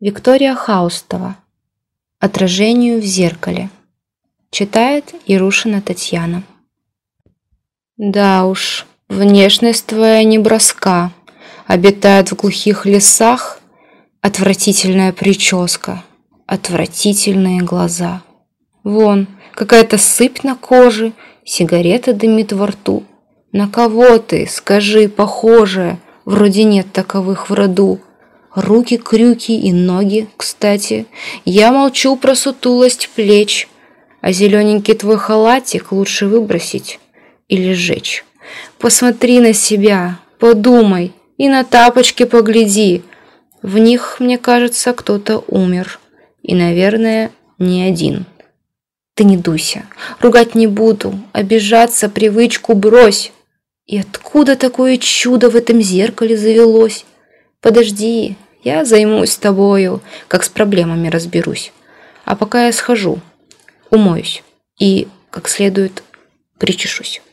Виктория Хаустова. Отражению в зеркале. Читает Ярушина Татьяна. Да уж, внешность твоя неброска, обитает в глухих лесах. Отвратительная прическа, отвратительные глаза. Вон, какая-то сыпь на коже, сигарета дымит во рту. На кого ты, скажи, похожая? Вроде нет таковых в роду. Руки, крюки и ноги, кстати. Я молчу про сутулость плеч. А зелененький твой халатик лучше выбросить или сжечь. Посмотри на себя, подумай и на тапочки погляди. В них, мне кажется, кто-то умер. И, наверное, не один. Ты не дуйся, ругать не буду, обижаться привычку брось. И откуда такое чудо в этом зеркале завелось? Подожди, я займусь тобою, как с проблемами разберусь. А пока я схожу, умоюсь и, как следует, причешусь.